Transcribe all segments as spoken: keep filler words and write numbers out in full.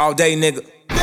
All day, nigga.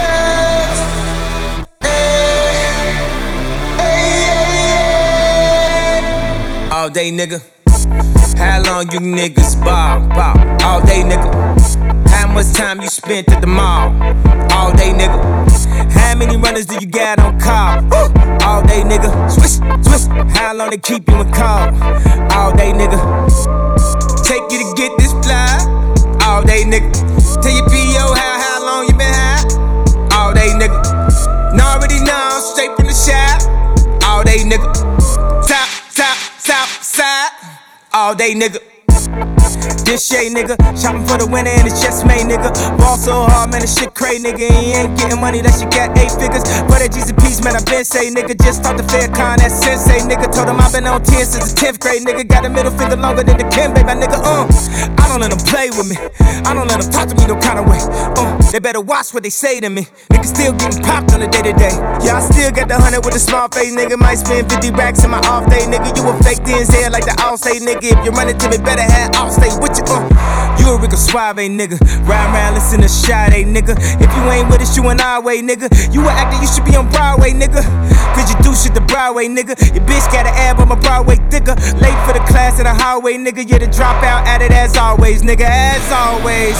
All day, nigga. How long you niggas ball, ball? All day, nigga. How much time you spent at the mall? All day, nigga. How many runners do you got on call? All day, nigga. Swish, swish. How long they keep you in call? All day, nigga. Take you to get this fly. All day, nigga. Tell your P O how, how long you been high? All day, nigga. Now already know, straight from the shop. All day, nigga. Top, top, top, side. All day, nigga. This shit, nigga. Shopping for the winner and it's just made, nigga. Ball so hard, man, this shit crazy, nigga. He ain't getting money, that shit got eight figures. For that G's and P's, man, I been say, nigga. Just talked to Faircon, that sensei, nigga. Told him I been on ten since the tenth grade, nigga. Got a middle finger longer than the Kim, baby, my nigga. Uh, I don't let them play with me. I don't let them talk to me no kind of way. Uh, they better watch what they say to me. Nigga still getting popped on the day to day. Yeah, I still got the hundred with a small face, nigga. Might spend fifty racks in my off day, nigga. You a fake D N Z like the all say, nigga. If you run it to me, better have all stay with you. Uh, you a Rico Suave, nigga. Ride around, listen to Sade, nigga. If you ain't with us, you an our way, nigga. You an actor, you should be on Broadway, nigga. Cause you do shit the Broadway, nigga. Your bitch got an ab on my Broadway thicker. Late for the class in the highway, nigga. You're the dropout at it as always, nigga. As always.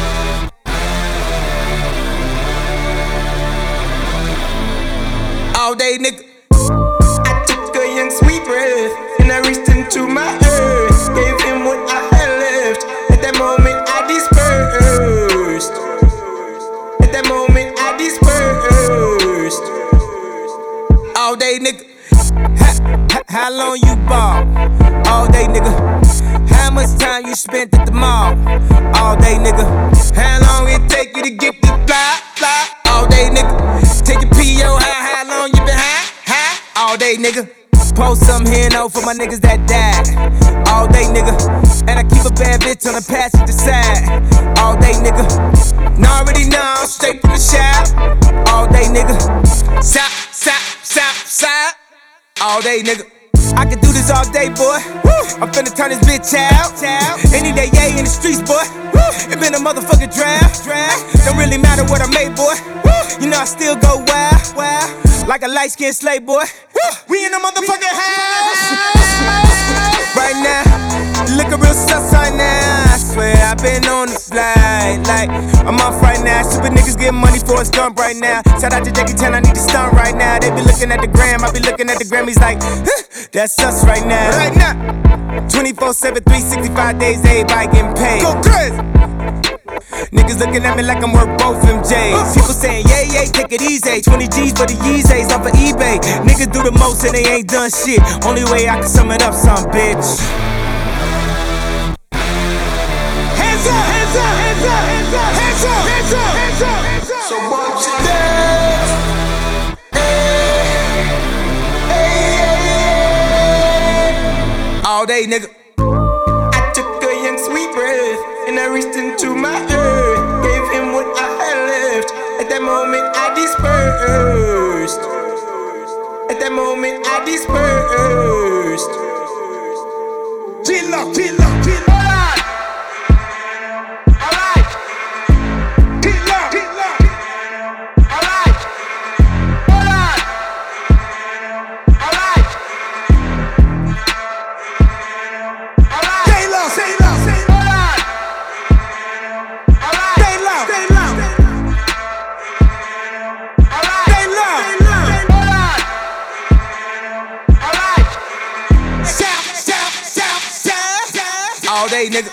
All day, nigga. I took a young sweet breath and I reached into my earth. Gave him what I had left. At that moment I dispersed. At that moment I dispersed. All day, nigga. Ha, ha, how long you ball? All day, nigga. How much time you spent at the mall? All day, nigga. How long it take you to get the fly, fly? All day, nigga. Take your P O, how, how long you been high, high? All day, nigga. Post some here, no, for my niggas that died. All day, nigga. And I keep a bad bitch on the passenger side. All day, nigga. Now already know, straight from the shop. All day, nigga. South, south, south, side. All day, nigga. I can do this all day, boy. I'm finna turn this bitch out. Any day, yeah, in the streets, boy. It been a motherfucking draft. Don't really matter what I made, boy. You know I still go wild, like a light-skinned slave, boy. We in the motherfucking house right now. Looking real sus right now. I swear I've been on the flight, like I'm off right now. Stupid niggas getting money for a stunt right now. Shout out to Jackie Chan, I need to stunt right now. They be looking at the gram, I be looking at the Grammys like, huh, that's us right now. Right now, twenty-four seven, three sixty-five days, everybody getting paid. Go crazy. Niggas looking at me like I'm worth both them J's. People saying, yeah, yeah, take it easy. twenty G's for the Yeezys off of eBay. Niggas do the most and they ain't done shit. Only way I can sum it up, some bitch. Hands up, hands up, hands up, hands up, hands up, hands up, hands up, hands up. So watch it dance. Hey, hey, hey, hey. All day, nigga. I took a young sweet breath and I reached into my earth. Gave him what I had left. At that moment I dispersed. At that moment I dispersed. Chill up, chill up, chill up. All day, nigga.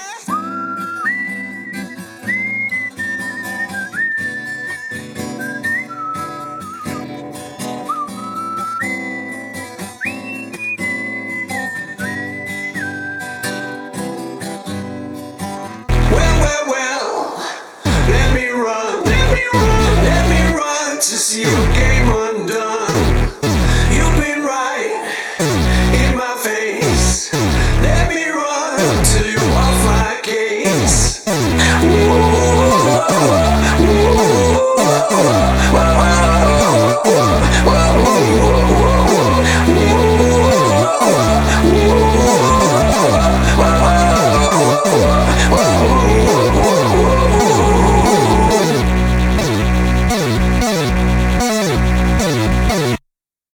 Well, well, well, let me run, let me run, let me run to see your game undone. You've been right in my face. Let me run till you off my case. Whoa, whoa, whoa.